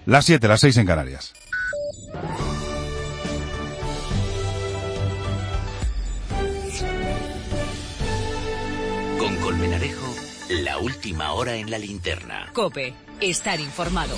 Las 7, las 6 en Canarias. Con Colmenarejo, la última hora en la linterna. COPE, estar informado.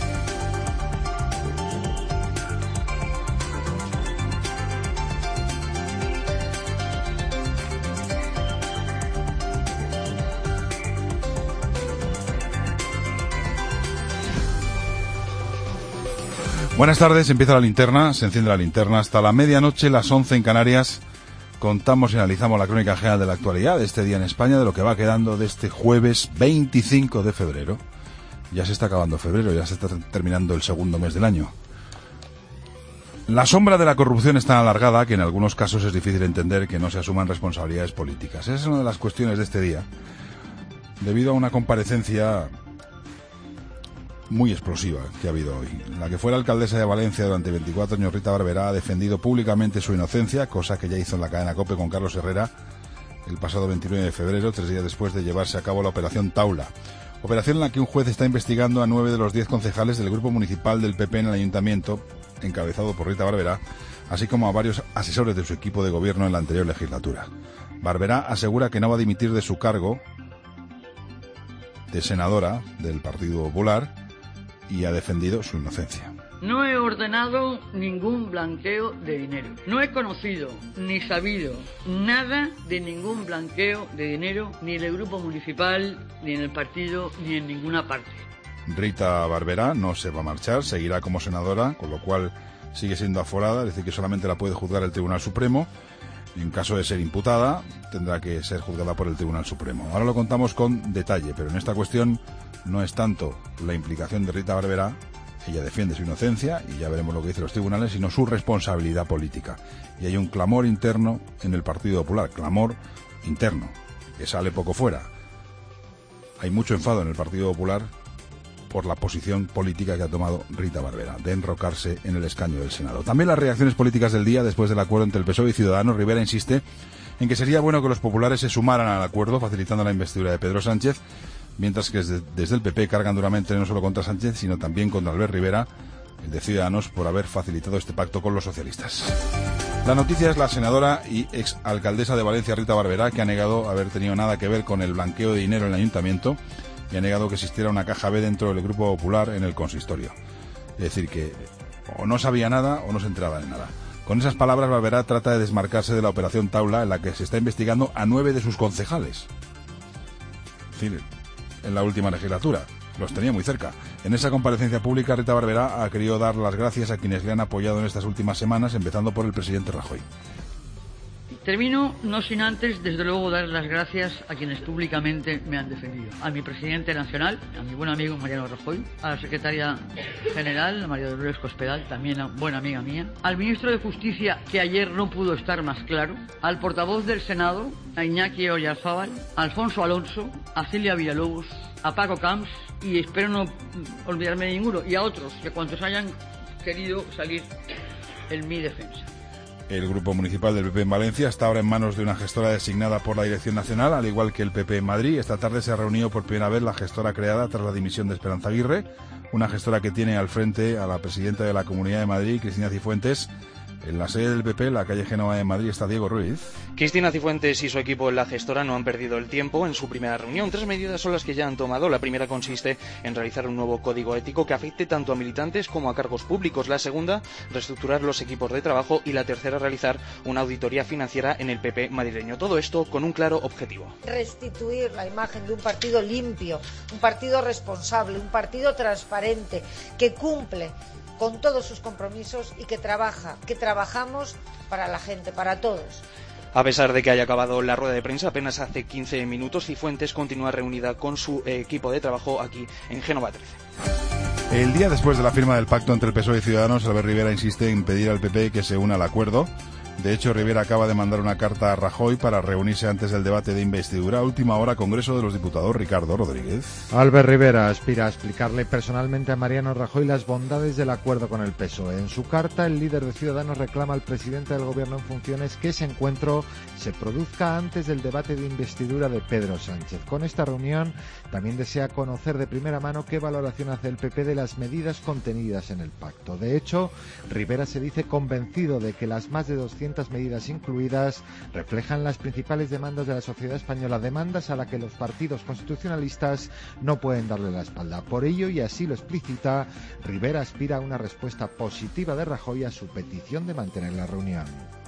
Buenas tardes, empieza la linterna, se enciende la linterna hasta la medianoche, las 11 en Canarias. Contamos y analizamos la crónica general de la actualidad de este día en España, de lo que va quedando de este jueves 25 de febrero. Ya se está acabando febrero, ya se está terminando el segundo mes del año. La sombra de la corrupción es tan alargada que en algunos casos es difícil entender que no se asuman responsabilidades políticas. Esa es una de las cuestiones de este día, debido a una comparecencia muy explosiva que ha habido hoy. La que fuera alcaldesa de Valencia durante 24 años, Rita Barberá, ha defendido públicamente su inocencia, cosa que ya hizo en la cadena COPE con Carlos Herrera el pasado 29 de febrero, 3 días después de llevarse a cabo la Operación Taula. Operación en la que un juez está investigando a 9 de los 10 concejales del grupo municipal del PP en el ayuntamiento, encabezado por Rita Barberá, así como a varios asesores de su equipo de gobierno en la anterior legislatura. Barberá asegura que no va a dimitir de su cargo de senadora del Partido Popular y ha defendido su inocencia. No he ordenado ningún blanqueo de dinero. No he conocido ni sabido nada de ningún blanqueo de dinero, ni en el grupo municipal, ni en el partido, ni en ninguna parte. Rita Barberá no se va a marchar, seguirá como senadora, con lo cual sigue siendo aforada, es decir, que solamente la puede juzgar el Tribunal Supremo. En caso de ser imputada, tendrá que ser juzgada por el Tribunal Supremo. Ahora lo contamos con detalle, pero en esta cuestión no es tanto la implicación de Rita Barberá, ella defiende su inocencia y ya veremos lo que dicen los tribunales, sino su responsabilidad política. Y hay un clamor interno en el Partido Popular, clamor interno, que sale poco fuera. Hay mucho enfado en el Partido Popular por la posición política que ha tomado Rita Barberá, de enrocarse en el escaño del Senado. También las reacciones políticas del día, después del acuerdo entre el PSOE y Ciudadanos. Rivera insiste en que sería bueno que los populares se sumaran al acuerdo, facilitando la investidura de Pedro Sánchez, mientras que desde el PP cargan duramente no solo contra Sánchez, sino también contra Albert Rivera, el de Ciudadanos, por haber facilitado este pacto con los socialistas. La noticia es la senadora y exalcaldesa de Valencia, Rita Barberá, que ha negado haber tenido nada que ver con el blanqueo de dinero en el ayuntamiento y ha negado que existiera una caja B dentro del Grupo Popular en el consistorio. Es decir, que o no sabía nada o no se enteraba de nada. Con esas palabras, Barberá trata de desmarcarse de la Operación Taula, en la que se está investigando a 9 de sus concejales. Es decir, en la última legislatura. Los tenía muy cerca. En esa comparecencia pública, Rita Barberá ha querido dar las gracias a quienes le han apoyado en estas últimas semanas, empezando por el presidente Rajoy. Termino no sin antes, desde luego, dar las gracias a quienes públicamente me han defendido. A mi presidente nacional, a mi buen amigo Mariano Rajoy, a la secretaria general, María Dolores Cospedal, también una buena amiga mía, al ministro de Justicia, que ayer no pudo estar más claro, al portavoz del Senado, a Iñaki Oyarzábal, a Alfonso Alonso, a Celia Villalobos, a Paco Camps, y espero no olvidarme de ninguno, y a otros, y a cuantos hayan querido salir en mi defensa. El Grupo Municipal del PP en Valencia está ahora en manos de una gestora designada por la Dirección Nacional, al igual que el PP en Madrid. Esta tarde se ha reunido por primera vez la gestora creada tras la dimisión de Esperanza Aguirre, una gestora que tiene al frente a la presidenta de la Comunidad de Madrid, Cristina Cifuentes. En la sede del PP, la calle Génova de Madrid, está Diego Ruiz. Cristina Cifuentes y su equipo en la gestora no han perdido el tiempo en su primera reunión. 3 medidas son las que ya han tomado. La primera consiste en realizar un nuevo código ético que afecte tanto a militantes como a cargos públicos. La segunda, reestructurar los equipos de trabajo. Y la tercera, realizar una auditoría financiera en el PP madrileño. Todo esto con un claro objetivo. Restituir la imagen de un partido limpio, un partido responsable, un partido transparente, que cumple con todos sus compromisos y que trabajamos para la gente, para todos. A pesar de que haya acabado la rueda de prensa apenas hace 15 minutos, Cifuentes continúa reunida con su equipo de trabajo aquí en Génova 13. El día después de la firma del pacto entre el PSOE y Ciudadanos, Albert Rivera insiste en pedir al PP que se una al acuerdo. De hecho, Rivera acaba de mandar una carta a Rajoy para reunirse antes del debate de investidura. A última hora, Congreso de los Diputados, Ricardo Rodríguez. Albert Rivera aspira a explicarle personalmente a Mariano Rajoy las bondades del acuerdo con el PSOE. En su carta, el líder de Ciudadanos reclama al presidente del Gobierno en funciones que ese encuentro se produzca antes del debate de investidura de Pedro Sánchez. Con esta reunión, también desea conocer de primera mano qué valoración hace el PP de las medidas contenidas en el pacto. De hecho, Rivera se dice convencido de que las más de 200 medidas incluidas reflejan las principales demandas de la sociedad española, demandas a las que los partidos constitucionalistas no pueden darle la espalda. Por ello, y así lo explicita, Rivera aspira a una respuesta positiva de Rajoy a su petición de mantener la reunión.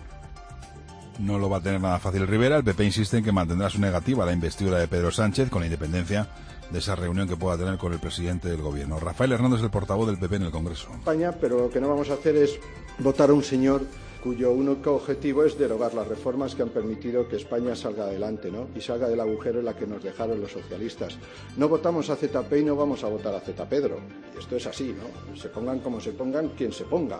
No lo va a tener nada fácil Rivera. El PP insiste en que mantendrá su negativa a la investidura de Pedro Sánchez, con independencia de esa reunión que pueda tener con el presidente del Gobierno. Rafael Hernández es el portavoz del PP en el Congreso. España, pero lo que no vamos a hacer es votar a un señor cuyo único objetivo es derogar las reformas que han permitido que España salga adelante, ¿no? Y salga del agujero en la que nos dejaron los socialistas. No votamos a ZP y no vamos a votar a Z Pedro. Y esto es así, ¿no? Se pongan como se pongan, quien se ponga.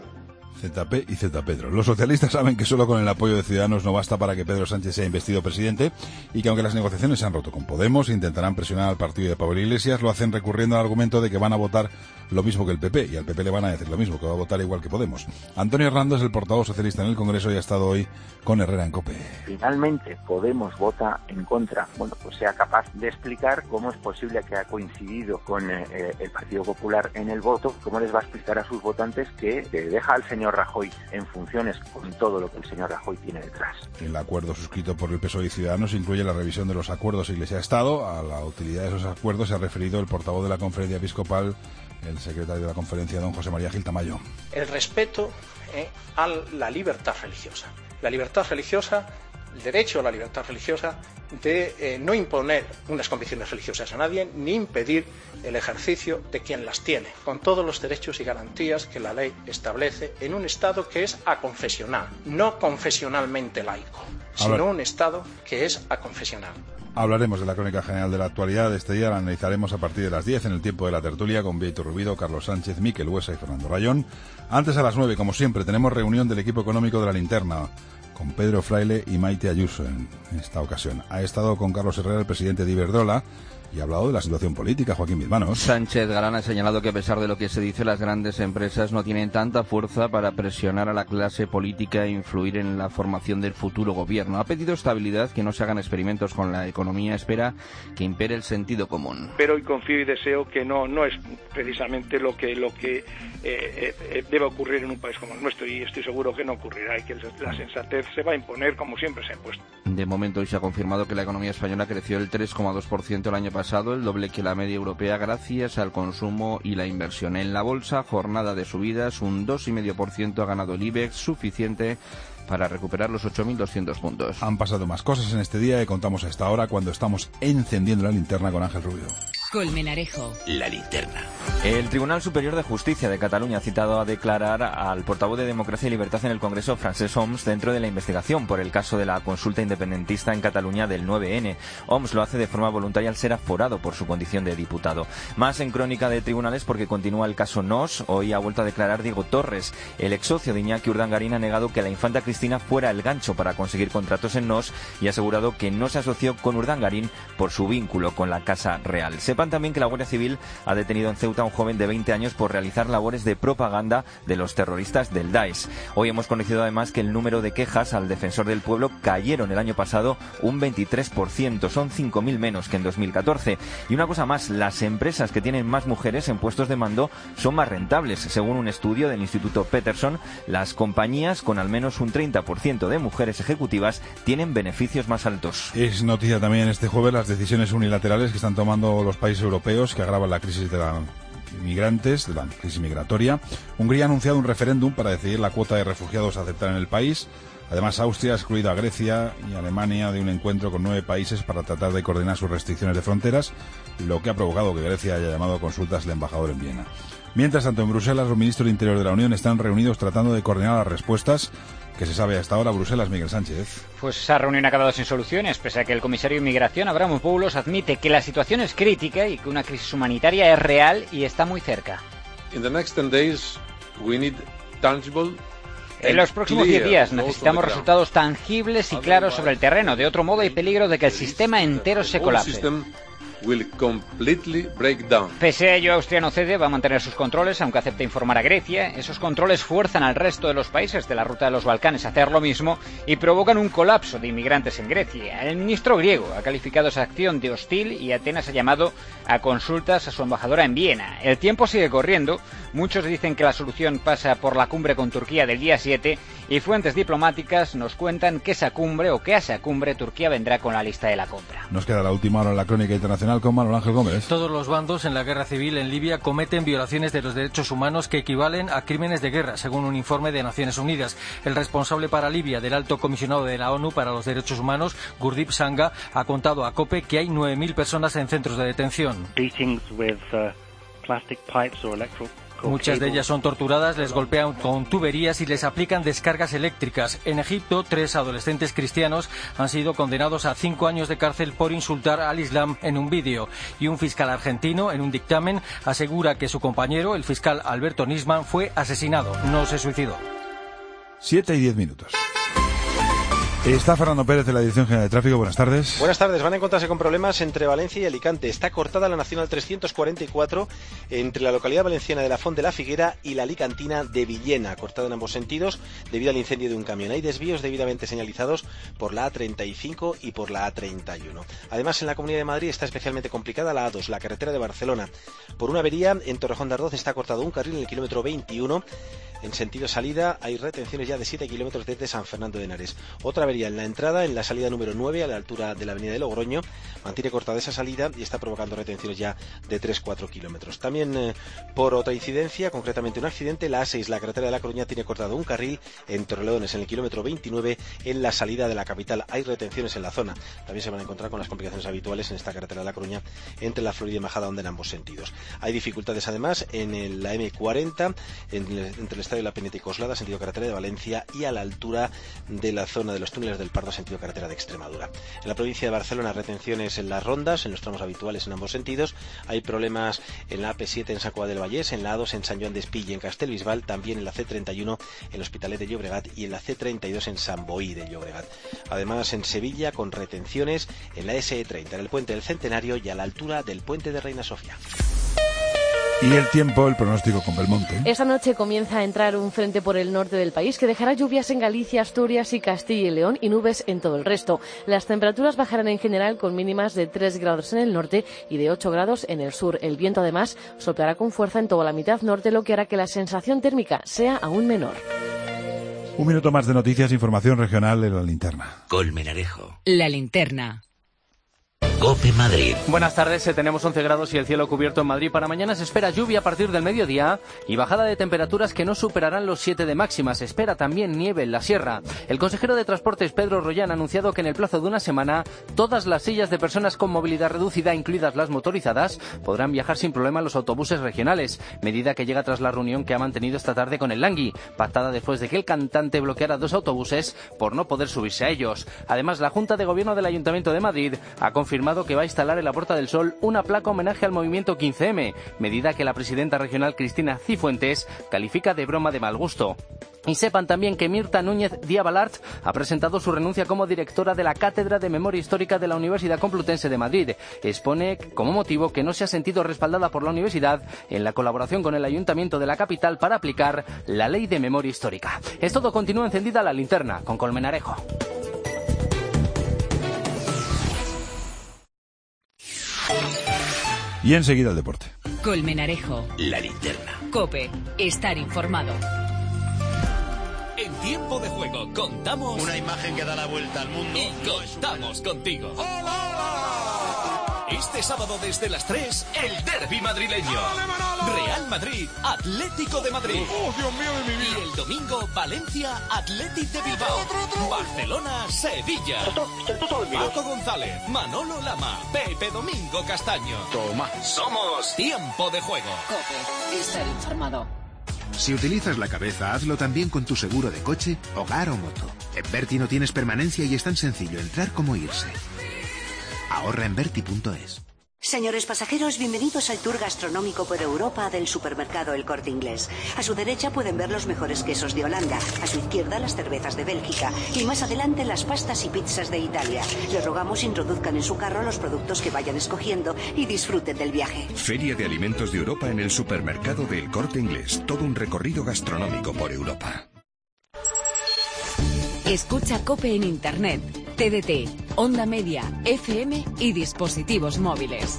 ZP y Z Pedro. Los socialistas saben que solo con el apoyo de Ciudadanos no basta para que Pedro Sánchez sea investido presidente y que aunque las negociaciones se han roto con Podemos, intentarán presionar al partido de Pablo Iglesias, lo hacen recurriendo al argumento de que van a votar lo mismo que el PP, y al PP le van a decir lo mismo, que va a votar igual que Podemos. Antonio Hernández, el portavoz socialista en el Congreso, y ha estado hoy con Herrera en COPE. Finalmente Podemos vota en contra, bueno, pues sea capaz de explicar cómo es posible que ha coincidido con el Partido Popular en el voto, cómo les va a explicar a sus votantes que deja al señor Rajoy en funciones con todo lo que el señor Rajoy tiene detrás. El acuerdo suscrito por el PSOE y Ciudadanos incluye la revisión de los acuerdos Iglesia-Estado. A la utilidad de esos acuerdos se ha referido el portavoz de la Conferencia Episcopal, el secretario de la conferencia, don José María Gil Tamayo. El respeto a la libertad religiosa. La libertad religiosa, el derecho a la libertad religiosa de no imponer unas convicciones religiosas a nadie, ni impedir el ejercicio de quien las tiene, con todos los derechos y garantías que la ley establece en un Estado que es aconfesional, no confesionalmente laico, sino un Estado que es aconfesional. Hablaremos de la crónica general de la actualidad de este día, la analizaremos a partir de las 10 en el tiempo de la tertulia con Beito Rubido, Carlos Sánchez, Miquel Huesa y Fernando Rayón. Antes a las 9, como siempre, tenemos reunión del equipo económico de la Linterna con Pedro Fraile y Maite Ayuso en esta ocasión. Ha estado con Carlos Herrera, el presidente de Iberdrola, y ha hablado de la situación política. Joaquín Bilbao. Sánchez Galán ha señalado que a pesar de lo que se dice, las grandes empresas no tienen tanta fuerza para presionar a la clase política e influir en la formación del futuro gobierno. Ha pedido estabilidad, que no se hagan experimentos con la economía, espera que impere el sentido común. Pero y confío y deseo que no es precisamente lo que debe ocurrir en un país como el nuestro, y estoy seguro que no ocurrirá, y que la sensatez se va a imponer como siempre se ha impuesto. De momento hoy se ha confirmado que la economía española creció el 3,2% el año pasado, el doble que la media europea, gracias al consumo y la inversión. En la bolsa, jornada de subidas, un 2,5% ha ganado el IBEX, suficiente para recuperar los 8.200 puntos. Han pasado más cosas en este día y contamos a esta hora cuando estamos encendiendo la linterna con Ángel Rubio. Colmenarejo. La linterna. El Tribunal Superior de Justicia de Cataluña ha citado a declarar al portavoz de Democracia y Libertad en el Congreso, Francesc Homs, dentro de la investigación por el caso de la consulta independentista en Cataluña del 9N. Homs lo hace de forma voluntaria al ser aforado por su condición de diputado. Más en crónica de tribunales porque continúa el caso NOS. Hoy ha vuelto a declarar Diego Torres. El ex socio de Iñaki Urdangarín ha negado que la infanta Cristina fuera el gancho para conseguir contratos en NOS y ha asegurado que no se asoció con Urdangarín por su vínculo con la Casa Real. Sepan también que la Guardia Civil ha detenido en Ceuta a un joven de 20 años por realizar labores de propaganda de los terroristas del Daesh. Hoy hemos conocido además que el número de quejas al defensor del pueblo cayeron el año pasado un 23%, son 5.000 menos que en 2014. Y una cosa más, las empresas que tienen más mujeres en puestos de mando son más rentables. Según un estudio del Instituto Peterson, las compañías con al menos un 30% de mujeres ejecutivas tienen beneficios más altos. Es noticia también este jueves las decisiones unilaterales que están tomando los países europeos que agravan la crisis de la inmigrantes, de la crisis migratoria. Hungría ha anunciado un referéndum para decidir la cuota de refugiados a aceptar en el país. Además, Austria ha excluido a Grecia y Alemania de un encuentro con 9 países para tratar de coordinar sus restricciones de fronteras, lo que ha provocado que Grecia haya llamado a consultas al embajador en Viena. Mientras tanto, en Bruselas, los ministros de Interior de la Unión están reunidos tratando de coordinar las respuestas que se sabe hasta ahora. Bruselas, Miguel Sánchez. Pues esa reunión ha acabado sin soluciones, pese a que el comisario de Inmigración, Avramopoulos, admite que la situación es crítica y que una crisis humanitaria es real y está muy cerca. In the next 10 days, we need tangible. En los próximos 10 días necesitamos resultados tangibles y claros sobre el terreno. De otro modo, hay peligro de que el sistema entero se colapse. Pese a ello, Austria no cede, va a mantener sus controles, aunque acepta informar a Grecia. Esos controles fuerzan al resto de los países de la ruta de los Balcanes a hacer lo mismo y provocan un colapso de inmigrantes en Grecia. El ministro griego ha calificado esa acción de hostil y Atenas ha llamado a consultas a su embajadora en Viena. El tiempo sigue corriendo. Muchos dicen que la solución pasa por la cumbre con Turquía del día 7 y fuentes diplomáticas nos cuentan que a esa cumbre Turquía vendrá con la lista de la compra. Nos queda la última hora en la crónica internacional con Manuel Ángel Gómez. Todos los bandos en la guerra civil en Libia cometen violaciones de los derechos humanos que equivalen a crímenes de guerra, según un informe de Naciones Unidas. El responsable para Libia del Alto Comisionado de la ONU para los Derechos Humanos, Gurdip Sanga, ha contado a COPE que hay 9.000 personas en centros de detención. Muchas de ellas son torturadas, les golpean con tuberías y les aplican descargas eléctricas. En Egipto, 3 adolescentes cristianos han sido condenados a 5 años de cárcel por insultar al Islam en un vídeo. Y un fiscal argentino, en un dictamen, asegura que su compañero, el fiscal Alberto Nisman, fue asesinado, no se suicidó. 7:10. Está Fernando Pérez de la Dirección General de Tráfico. Buenas tardes. Buenas tardes. Van a encontrarse con problemas entre Valencia y Alicante. Está cortada la Nacional 344 entre la localidad valenciana de la Font de la Figuera y la alicantina de Villena, cortada en ambos sentidos debido al incendio de un camión. Hay desvíos debidamente señalizados por la A35 y por la A31. Además, en la Comunidad de Madrid está especialmente complicada la A2, la carretera de Barcelona. Por una avería en Torrejón de Ardoz está cortado un carril en el kilómetro 21. En sentido salida hay retenciones ya de 7 kilómetros desde San Fernando de Henares. Otra avería en la entrada, en la salida número 9, a la altura de la avenida de Logroño, mantiene cortada esa salida y está provocando retenciones ya de 3-4 kilómetros. También por otra incidencia, concretamente un accidente, la A6, la carretera de La Coruña, tiene cortado un carril en Torrelodones, en el kilómetro 29, en la salida de la capital. Hay retenciones en la zona. También se van a encontrar con las complicaciones habituales en esta carretera de La Coruña entre la Florida y Majadahonda en ambos sentidos. Hay dificultades además en la M40, entre el Estadio de la Peneta y Coslada, sentido carretera de Valencia, y a la altura de la zona de los túneles del Pardo, sentido carretera de Extremadura. En la provincia de Barcelona, retenciones en las rondas, en los tramos habituales en ambos sentidos. Hay problemas en la AP7 en San Cugat del Vallès, en la A2 en San Joan d'Espí y en Castellbisbal, también en la C31 en L'Hospitalet de Llobregat y en la C32 en Sant Boí de Llobregat. Además, en Sevilla, con retenciones en la SE30, en el puente del Centenario y a la altura del puente de Reina Sofía. Y el tiempo, el pronóstico con Belmonte. Esta noche comienza a entrar un frente por el norte del país que dejará lluvias en Galicia, Asturias y Castilla y León y nubes en todo el resto. Las temperaturas bajarán en general con mínimas de 3 grados en el norte y de 8 grados en el sur. El viento además soplará con fuerza en toda la mitad norte, lo que hará que la sensación térmica sea aún menor. Un minuto más de noticias, información regional en la linterna. Colmenarejo. La linterna. COPE Madrid. Buenas tardes, tenemos 11 grados y el cielo cubierto en Madrid. Para mañana se espera lluvia a partir del mediodía y bajada de temperaturas que no superarán los 7 de máxima. Se espera también nieve en la sierra. El consejero de Transportes, Pedro Rollán, ha anunciado que en el plazo de una semana todas las sillas de personas con movilidad reducida, incluidas las motorizadas, podrán viajar sin problema en los autobuses regionales, medida que llega tras la reunión que ha mantenido esta tarde con el Langui, pactada después de que el cantante bloqueara 2 autobuses por no poder subirse a ellos. Además, la Junta de Gobierno del Ayuntamiento de Madrid ha confirmado que va a instalar en la Puerta del Sol una placa homenaje al movimiento 15M, medida que la presidenta regional Cristina Cifuentes califica de broma de mal gusto. Y sepan también que Mirta Núñez Díaz-Balart ha presentado su renuncia como directora de la Cátedra de Memoria Histórica de la Universidad Complutense de Madrid. Expone como motivo que no se ha sentido respaldada por la universidad en la colaboración con el Ayuntamiento de la capital para aplicar la Ley de Memoria Histórica. Es todo, continúa encendida la linterna con Colmenarejo. Y enseguida el deporte. Colmenarejo. La linterna. COPE. Estar informado. En tiempo de juego contamos... Una imagen que da la vuelta al mundo. Y contamos contigo. ¡Hola! Este sábado desde las 3, el derbi madrileño. Real Madrid, Atlético de Madrid. ¡Oh, Dios mío de mi vida! Y el domingo, Valencia, Athletic de Bilbao. Barcelona, Sevilla. Paco González, Manolo Lama, Pepe Domingo Castaño. Toma. Somos Tiempo de Juego. COPE. Estar informado. Si utilizas la cabeza, hazlo también con tu seguro de coche, hogar o moto. En Berti no tienes permanencia y es tan sencillo entrar como irse. Ahorra en Berti.es. Señores pasajeros, bienvenidos al tour gastronómico por Europa del supermercado El Corte Inglés. A su derecha pueden ver los mejores quesos de Holanda, a su izquierda las cervezas de Bélgica y más adelante las pastas y pizzas de Italia. Les rogamos introduzcan en su carro los productos que vayan escogiendo y disfruten del viaje. Feria de Alimentos de Europa en el supermercado del Corte Inglés. Todo un recorrido gastronómico por Europa. Escucha COPE en Internet, TDT, Onda Media, FM y dispositivos móviles.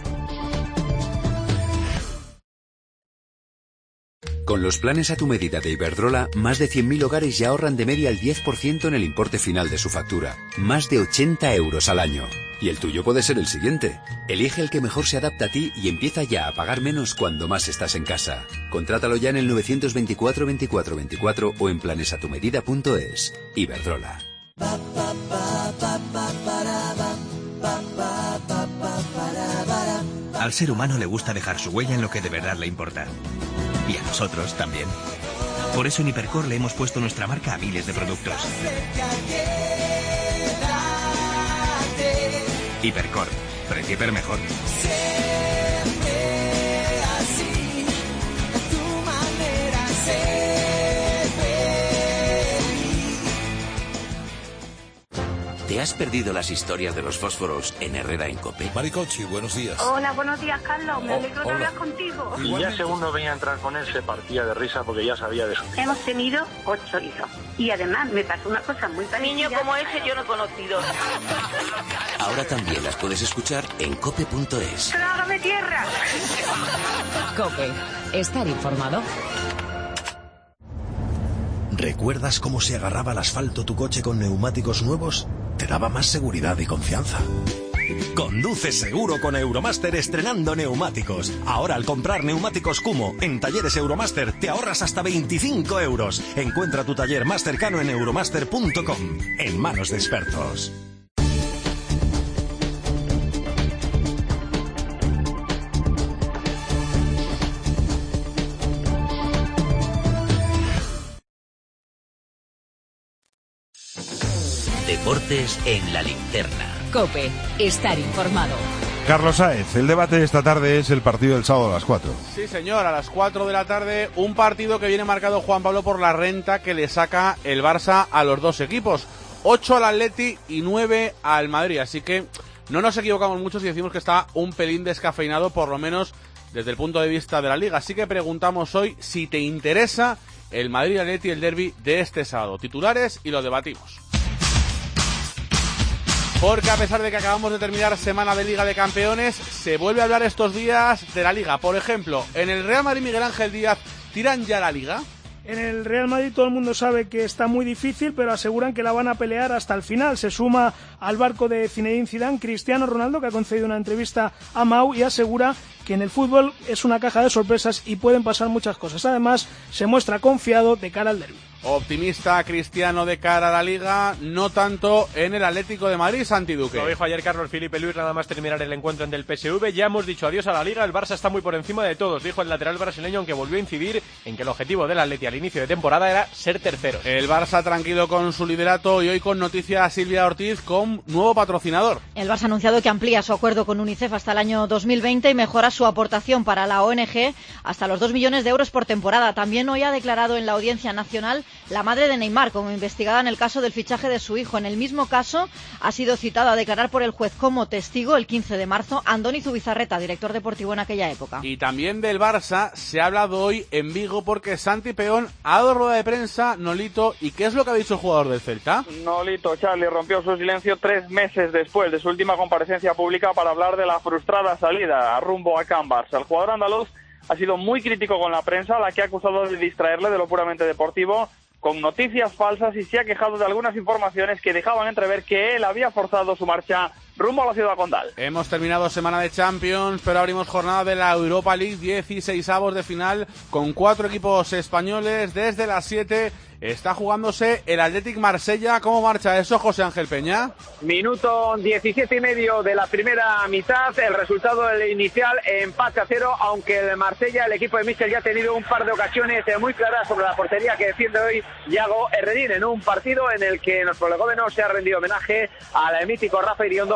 Con los planes a tu medida de Iberdrola, más de 100.000 hogares ya ahorran de media el 10% en el importe final de su factura. Más de 80 euros al año. Y el tuyo puede ser el siguiente. Elige el que mejor se adapta a ti y empieza ya a pagar menos cuando más estás en casa. Contrátalo ya en el 924 24 24 o en planesatumedida.es. Iberdrola. Al ser humano le gusta dejar su huella en lo que de verdad le importa. Y a nosotros también. Por eso en Hipercor le hemos puesto nuestra marca a miles de productos. Hipercor, precio hiper mejor. ¿Te has perdido las historias de los fósforos en Herrera en COPE? Maricochi, buenos días. Hola, buenos días, Carlos. Me alegro de hablar contigo. Y ya según no venía a entrar con él, se partía de risa porque ya sabía de su vida. Hemos tenido 8 hijos. Y además me pasó una cosa muy parecida. Niño como ese yo no he conocido. Ahora también las puedes escuchar en cope.es. ¡Trágame tierra! COPE. Estar informado. ¿Recuerdas cómo se agarraba al asfalto tu coche con neumáticos nuevos? Te daba más seguridad y confianza. Conduce seguro con Euromaster estrenando neumáticos. Ahora al comprar neumáticos Kumo en talleres Euromaster te ahorras hasta 25 euros. Encuentra tu taller más cercano en euromaster.com. En manos de expertos. Deportes en la linterna. COPE. Estar informado. Carlos Sáez, el debate de esta tarde es el partido del sábado a las 4. Sí, señor, a las 4 de la tarde, un partido que viene marcado, Juan Pablo, por la renta que le saca el Barça a los dos equipos. 8 al Atleti y 9 al Madrid, así que no nos equivocamos mucho si decimos que está un pelín descafeinado, por lo menos desde el punto de vista de la Liga. Así que preguntamos hoy si te interesa el Madrid-Atleti, el derbi de este sábado. Titulares y lo debatimos. Porque a pesar de que acabamos de terminar semana de Liga de Campeones, se vuelve a hablar estos días de la Liga. Por ejemplo, en el Real Madrid, Miguel Ángel Díaz, ¿tiran ya la Liga? En el Real Madrid todo el mundo sabe que está muy difícil, pero aseguran que la van a pelear hasta el final. Se suma al barco de Zinedine Zidane Cristiano Ronaldo, que ha concedido una entrevista a Mau y asegura que en el fútbol es una caja de sorpresas y pueden pasar muchas cosas. Además, se muestra confiado de cara al derbi. Optimista Cristiano de cara a la Liga, no tanto en el Atlético de Madrid, Santi Duque. Lo dijo ayer Carlos Felipe Luis, nada más terminar el encuentro ante el PSV. Ya hemos dicho adiós a la Liga, el Barça está muy por encima de todos, dijo el lateral brasileño, aunque volvió a incidir en que el objetivo del Atleti al inicio de temporada era ser terceros. El Barça tranquilo con su liderato y hoy con noticia a Silvia Ortiz con nuevo patrocinador. El Barça ha anunciado que amplía su acuerdo con UNICEF hasta el año 2020 y mejora su aportación para la ONG hasta los 2 millones de euros por temporada. También hoy ha declarado en la Audiencia Nacional la madre de Neymar como investigada en el caso del fichaje de su hijo. En el mismo caso ha sido citado a declarar por el juez como testigo el 15 de marzo Andoni Zubizarreta, director deportivo en aquella época. Y también del Barça se ha hablado hoy en Vigo porque Santi Peón ha dado rueda de prensa, Nolito, ¿y qué es lo que ha dicho el jugador del Celta? Nolito, Charlie, rompió su silencio 3 meses después de su última comparecencia pública para hablar de la frustrada salida rumbo a Can Barça. El jugador andaluz ha sido muy crítico con la prensa, a la que ha acusado de distraerle de lo puramente deportivo con noticias falsas y se ha quejado de algunas informaciones que dejaban entrever que él había forzado su marcha rumbo a la ciudad condal. Hemos terminado semana de Champions, pero abrimos jornada de la Europa League, 16avos de final, con 4 equipos españoles. Desde las 7 está jugándose el Athletic Marsella. ¿Cómo marcha eso, José Ángel Peña? Minuto 17 y medio de la primera mitad. El resultado inicial, empate a 0, aunque el Marsella, el equipo de Michel, ya ha tenido un par de ocasiones muy claras sobre la portería que defiende hoy Yago Herrerín, en un partido en el que nuestro legómeno se ha rendido homenaje al mítico Rafa Iriondo,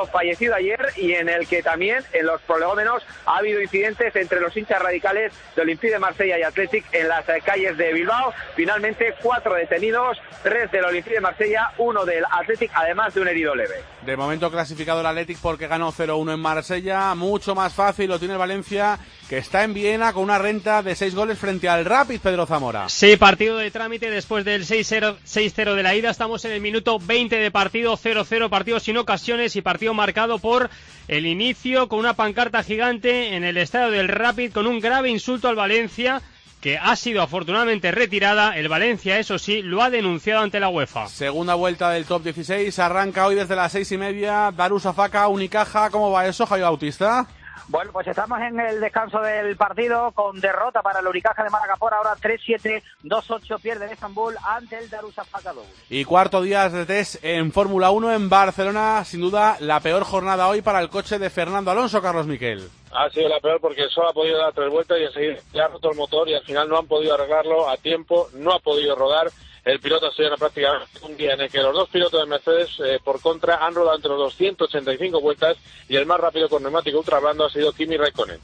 fallecido ayer y en el que también en los prolegómenos ha habido incidentes entre los hinchas radicales de Olympique de Marsella y Athletic en las calles de Bilbao. Finalmente 4 detenidos, 3 del Olympique de Marsella, 1 del Athletic, además de un herido leve. De momento clasificado el Athletic porque ganó 0-1 en Marsella. Mucho más fácil lo tiene el Valencia, que está en Viena con una renta de 6 goles frente al Rapid, Pedro Zamora. Sí, partido de trámite después del 6-0 de la ida. Estamos en el minuto 20 de partido, 0-0, partido sin ocasiones y partido marcado por el inicio con una pancarta gigante en el estadio del Rapid con un grave insulto al Valencia, que ha sido afortunadamente retirada. El Valencia, eso sí, lo ha denunciado ante la UEFA. Segunda vuelta del top 16, arranca hoy desde las 6:30, Darussafaka, Unicaja. ¿Cómo va eso, Javier Bautista? Bueno, pues estamos en el descanso del partido con derrota para el Unicaja de Málaga por ahora, 3-7, 2-8 pierde en Estambul ante el Darussafaka. Y cuarto día de test en Fórmula 1 en Barcelona, sin duda la peor jornada hoy para el coche de Fernando Alonso, Carlos Miquel. Ha sido la peor porque solo ha podido dar 3 vueltas y enseguida ya ha roto el motor y al final no han podido arreglarlo a tiempo, no ha podido rodar. El piloto ha sido prácticamente un día en el que los dos pilotos de Mercedes, por contra, han rodado entre los 285 vueltas y el más rápido con neumático ultrablando ha sido Kimi Räikkönen.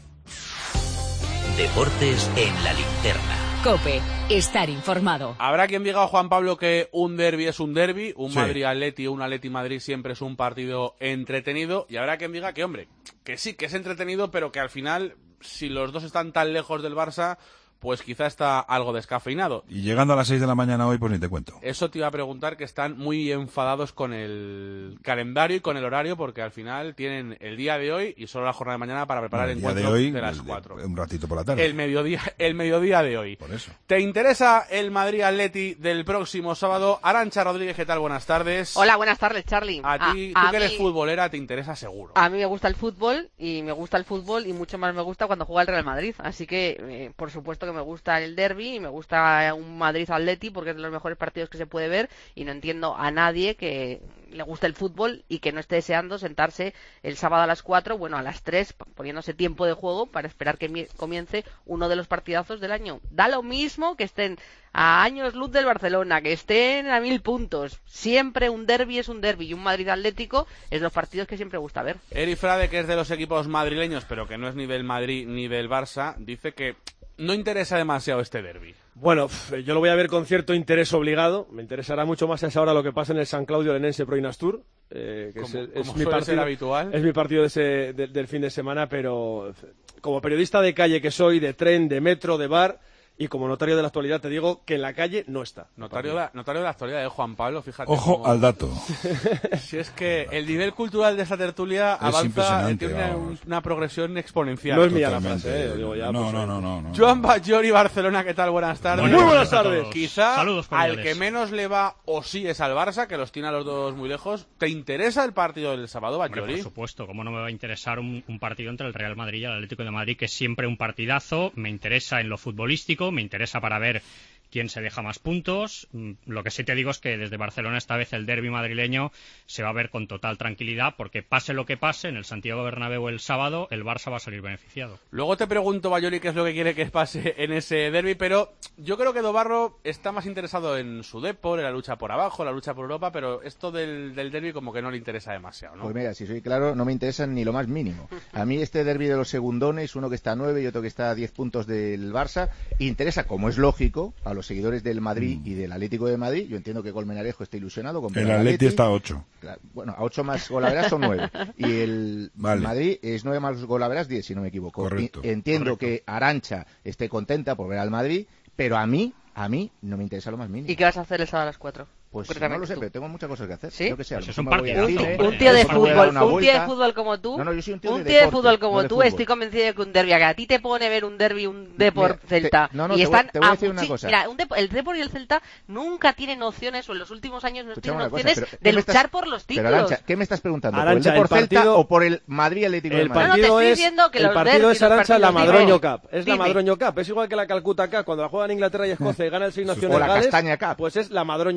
Deportes en la linterna. COPE, estar informado. Habrá quien diga, Juan Pablo, que un derbi es un derbi, un Sí. Madrid-Atleti o un Atleti-Madrid siempre es un partido entretenido, y habrá quien diga que, hombre, que sí, que es entretenido, pero que al final, si los dos están tan lejos del Barça, pues quizá está algo descafeinado. Y llegando a las 6 de la mañana hoy, pues ni te cuento. Eso te iba a preguntar, que están muy enfadados con el calendario y con el horario, porque al final tienen el día de hoy y solo la jornada de mañana para preparar el encuentro de las 4. Un ratito por la tarde. El mediodía de hoy. Por eso. ¿Te interesa el Madrid-Atleti del próximo sábado? Arantxa Rodríguez, ¿qué tal? Buenas tardes. Hola, buenas tardes, Charlie. A ti, tú que eres futbolera, te interesa seguro. A mí me gusta el fútbol y mucho más me gusta cuando juega el Real Madrid. Así que, por supuesto que me gusta el derbi y me gusta un Madrid-Atleti porque es de los mejores partidos que se puede ver y no entiendo a nadie que le guste el fútbol y que no esté deseando sentarse el sábado a las 4, bueno, a las 3, poniéndose tiempo de juego para esperar que comience uno de los partidazos del año. Da lo mismo que estén a años luz del Barcelona, que estén a 1000 puntos. Siempre un derbi es un derbi y un Madrid-Atlético es los partidos que siempre gusta ver. Eri Frade, que es de los equipos madrileños, pero que no es ni del Madrid ni del Barça, dice que no interesa demasiado este derbi. Bueno, yo lo voy a ver con cierto interés obligado. Me interesará mucho más a esa hora lo que pasa en el San Claudio Lenense Pro Inastur, que es mi partido habitual. Es mi partido del fin de semana, pero como periodista de calle que soy, de tren, de metro, de bar, y como notario de la actualidad te digo que en la calle no está. Notario de la actualidad de Juan Pablo, fíjate. Ojo al dato. Si es que el nivel cultural de esta tertulia avanza, tiene una progresión exponencial. No es mía la frase, digo ya. No. Joan Bajori, Barcelona, ¿qué tal? Buenas tardes. Muy buenas tardes. Quizá Saludos al que menos le va o sí es al Barça, que los tiene a los dos muy lejos. ¿Te interesa el partido del sábado, Bajori? Por supuesto, ¿cómo no me va a interesar un partido entre el Real Madrid y el Atlético de Madrid, que es siempre un partidazo? Me interesa en lo futbolístico, me interesa para ver quién se deja más puntos. Lo que sí te digo es que desde Barcelona esta vez el derbi madrileño se va a ver con total tranquilidad, porque pase lo que pase en el Santiago Bernabéu el sábado, el Barça va a salir beneficiado. Luego te pregunto, Bajori, qué es lo que quiere que pase en ese derbi, pero yo creo que Dobarro está más interesado en su Depor, en la lucha por abajo, en la lucha por Europa, pero esto del derbi como que no le interesa demasiado, ¿no? Pues mira, si soy claro, no me interesan ni lo más mínimo. A mí este derbi de los segundones, uno que está a 9 y otro que está a 10 puntos del Barça, interesa, como es lógico, a los seguidores del Madrid y del Atlético de Madrid. Yo entiendo que Colmenarejo esté ilusionado con el Atleti está a 8. Claro, bueno, a 8 más golaveras son 9 y el Madrid es 9 más golaveras 10, si no me equivoco. Correcto. Entiendo que Arantxa esté contenta por ver al Madrid, pero a mí no me interesa lo más mínimo. ¿Y qué vas a hacer el sábado a las 4? Pues no lo sé, pero tengo muchas cosas que hacer. ¿Sí? Yo que sé, pues es un partido. Un tío de fútbol como tú. No, yo soy un tío de fútbol como tú. Estoy convencido de que un derbi, que a ti te pone ver un derbi, un Depor Celta. Y están te voy a decir una cosa. Mira, el Depor y el Celta nunca tienen opciones, o en los últimos años no tienen opciones de luchar por los títulos. Pero Arantxa, ¿qué me estás preguntando? ¿Por el Depor Celta o por el Madrid Atlético de Madrid? El partido es, Arantxa, la Madroño Cup. Es la Madroño Cup. Es igual que la Calcuta Cup. Cuando la juegan Inglaterra y Escocia y gana el Seis Naciones Gales, pues es la Madroño Cup.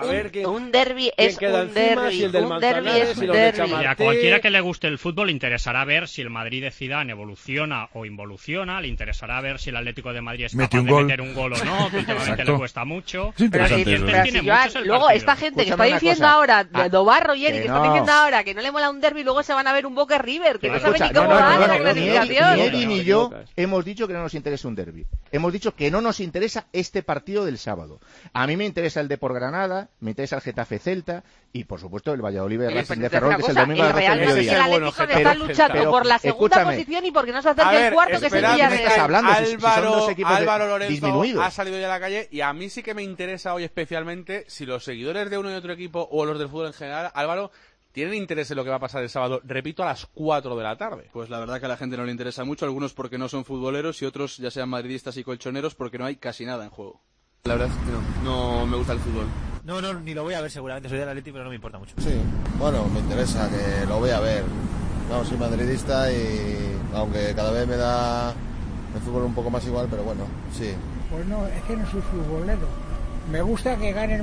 ver quién, un derbi es queda un encima, derbi. si el del Un derbi Manzanares, es si un los de derbi. Chamartín. Y a cualquiera que le guste el fútbol le interesará ver si el Madrid de Zidane evoluciona o involuciona, le interesará ver si el Atlético de Madrid es capaz de meter un gol o no, que últimamente le cuesta mucho. Pero si Joan, luego esta gente que está diciendo ahora, Dobarro y Eric, que están diciendo ahora que no le mola un derbi, luego se van a ver un Boca River, que no saben ni cómo va la clasificación. Ni Eddie ni yo hemos dicho que no nos interesa un derbi. Hemos dicho que no nos interesa este partido del sábado. A mí me interesa el Depor Granada, me interesa el Getafe Celta y, por supuesto, el Valladolid Racing de Ferrol, que es el domingo a las 12 del mediodía. El Atlético está luchando por la segunda posición y porque no se acerca el cuarto, que es el Villarreal. Álvaro Lorenzo ha salido ya a la calle y a mí sí que me interesa hoy especialmente si los seguidores de uno y otro equipo o los del fútbol en general, Álvaro, ¿tienen interés en lo que va a pasar el sábado? Repito, a las 4 de la tarde. Pues la verdad que a la gente no le interesa mucho, algunos porque no son futboleros y otros, ya sean madridistas y colchoneros, porque no hay casi nada en juego. La verdad es que no me gusta el fútbol. No, ni lo voy a ver seguramente, soy del Atleti, pero no me importa mucho. Sí, bueno, me interesa, que lo voy a ver. No, soy madridista y aunque cada vez me da el fútbol un poco más igual, pero bueno, sí. Pues no, es que no soy futbolero. Me gusta que ganen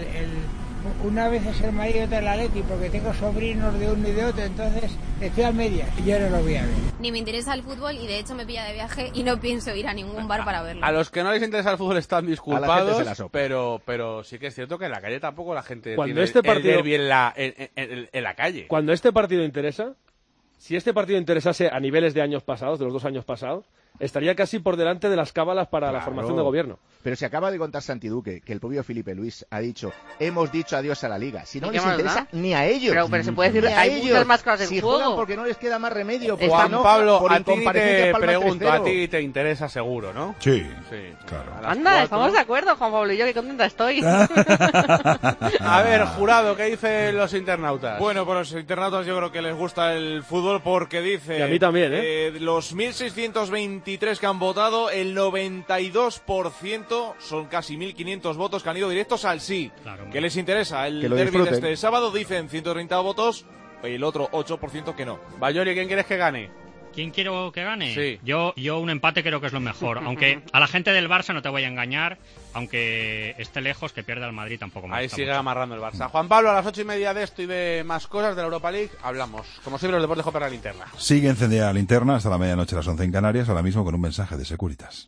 una vez es el Madrid y otra el Atleti, porque tengo sobrinos de uno y de otro, entonces estoy a medias y yo no lo voy a ver. Ni me interesa el fútbol y de hecho me pilla de viaje y no pienso ir a ningún bar para verlo. A los que no les interesa el fútbol están disculpados, pero sí que es cierto que en la calle tampoco la gente tiene el derbi en la calle. Cuando este partido interesa, si este partido interesase a niveles de años pasados, de los 2 años pasados, estaría casi por delante de las cábalas para la formación de gobierno. Pero se acaba de contar Santi Duque que el propio Felipe Luis ha dicho, hemos dicho adiós a la Liga. Si no les interesa ni a ellos. Pero se puede decir, hay muchas más cosas en si juego. Juegan porque no les queda más remedio. Juan Pablo, por a ti te pregunto, a 3-0. ti te interesa seguro, ¿no? Sí, claro. Anda, estamos de acuerdo, Juan Pablo y yo, que contenta estoy. A ver, Jurado, ¿qué dicen los internautas? Bueno, pues los internautas yo creo que les gusta el fútbol porque dice... Y a mí también, los 1.623 que han votado, el 92% son casi 1.500 votos que han ido directos al sí. Claro, que les interesa el derbi de este sábado, dicen 130 votos, y el otro 8% que no. Bayoli, ¿quién quieres que gane? ¿Quién quiero que gane? Sí. Yo un empate creo que es lo mejor. Aunque a la gente del Barça no te voy a engañar, aunque esté lejos, que pierda el Madrid tampoco me Ahí gusta sigue mucho. amarrando el Barça. Juan Pablo, a las 8:30 de esto y de más cosas de la Europa League hablamos. Como siempre, los deportes de la linterna. Sigue encendida la linterna hasta la medianoche a las 11 en Canarias, ahora mismo con un mensaje de Securitas.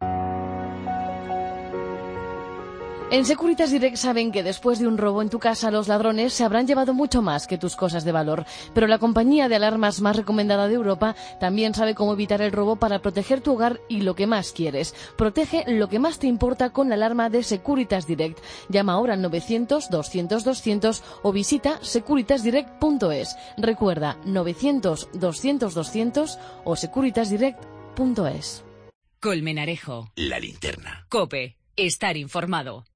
En Securitas Direct saben que después de un robo en tu casa, los ladrones se habrán llevado mucho más que tus cosas de valor. Pero la compañía de alarmas más recomendada de Europa también sabe cómo evitar el robo para proteger tu hogar y lo que más quieres. Protege lo que más te importa con la alarma de Securitas Direct. Llama ahora al 900-200-200 o visita securitasdirect.es. Recuerda, 900-200-200 o securitasdirect.es. Colmenarejo. La linterna. COPE. Estar informado.